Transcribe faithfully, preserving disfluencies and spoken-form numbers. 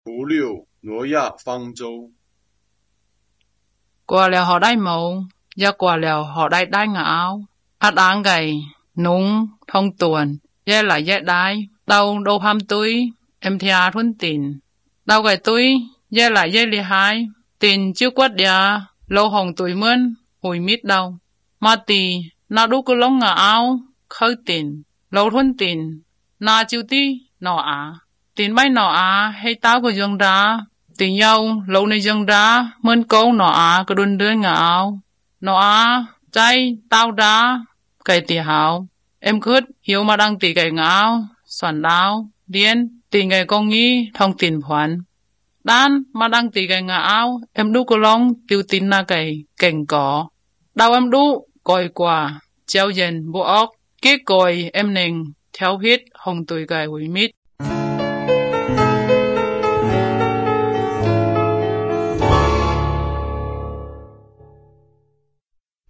除了挪亚方舟。 Qua lèo họ đai mẫu, và qua lèo họ đai đai ngã áo, át áng gầy, núng, thông tuần, dê lại dê đai, đau đô pham túi, em thia thuân tình. Đau gầy túi, dê lại dê lì hai, tình chiếu quát đia, lâu hồng tuổi mươn, hồi mít đau. Mà tì, na đu cơ lông ngã áo, khơi tình, lâu thuân tình, na chiếu tí, nọ á. Tình bay nọ á, hay tao của dương ra, tình nhau, lâu này dương ra, mơn câu nọ á, cơ đun đưa ngã áo. Nọ á, chay, tao ra, cái tì hào. Em khứt, hiếu mà đăng tì cái ngã áo, soàn đáo, điên, tì ngày con nghi, thông tình khoản. Đan, mà đăng tì cái ngã áo, em đu cơ lông, tiêu tin na cái, cảnh cỏ. Đau em đu, coi quả, treo dần, bộ ốc, kết còi em nình, theo huyết, hồng tuổi cái hủy mít.